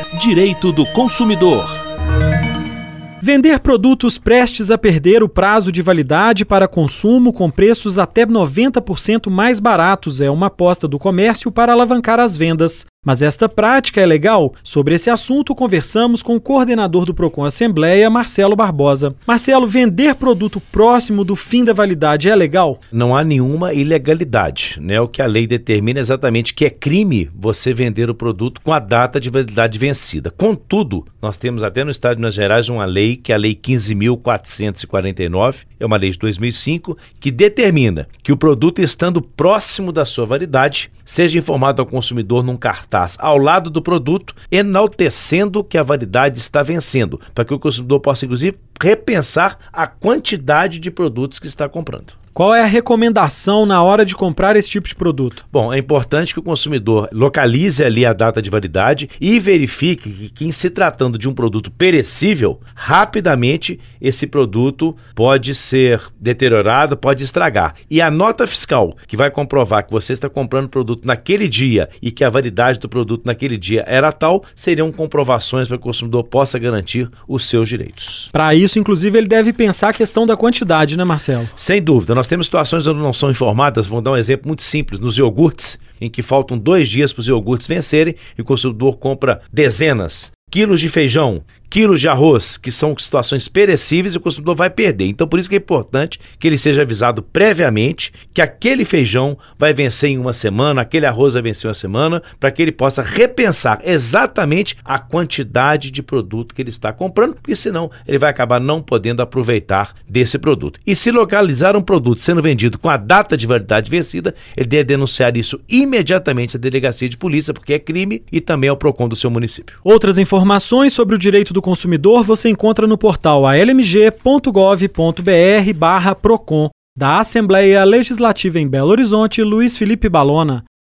Direito do consumidor. Vender produtos prestes a perder o prazo de validade para consumo com preços até 90% mais baratos é uma aposta do comércio para alavancar as vendas. Mas esta prática é legal? Sobre esse assunto, conversamos com o coordenador do Procon Assembleia, Marcelo Barbosa. Marcelo, vender produto próximo do fim da validade é legal? Não há nenhuma ilegalidade, né? O que a lei determina é exatamente que é crime você vender o produto com a data de validade vencida. Contudo, nós temos até no Estado de Minas Gerais uma lei, que é a Lei 15.449, é uma lei de 2005, que determina que o produto estando próximo da sua validade, seja informado ao consumidor num cartaz ao lado do produto, enaltecendo que a validade está vencendo, para que o consumidor possa, inclusive, repensar a quantidade de produtos que está comprando. Qual é a recomendação na hora de comprar esse tipo de produto? Bom, é importante que o consumidor localize ali a data de validade e verifique que em se tratando de um produto perecível, rapidamente esse produto pode ser deteriorado, pode estragar. E a nota fiscal que vai comprovar que você está comprando o produto naquele dia e que a validade do produto naquele dia era tal, seriam comprovações para que o consumidor possa garantir os seus direitos. Para isso, inclusive, ele deve pensar a questão da quantidade, né, Marcelo? Sem dúvida. Nós temos situações onde não são informadas, vou dar um exemplo muito simples, nos iogurtes, em que faltam 2 dias para os iogurtes vencerem e o consumidor compra dezenas, quilos de feijão, quilos de arroz, que são situações perecíveis e o consumidor vai perder. Então, por isso que é importante que ele seja avisado previamente que aquele feijão vai vencer em uma semana, aquele arroz vai vencer em uma semana, para que ele possa repensar exatamente a quantidade de produto que ele está comprando, porque senão ele vai acabar não podendo aproveitar desse produto. E se localizar um produto sendo vendido com a data de validade vencida, ele deve denunciar isso imediatamente à delegacia de polícia, porque é crime, e também ao Procon do seu município. Outras informações sobre o direito do consumidor você encontra no portal almg.gov.br/Procon, da Assembleia Legislativa em Belo Horizonte, Luiz Felipe Balona.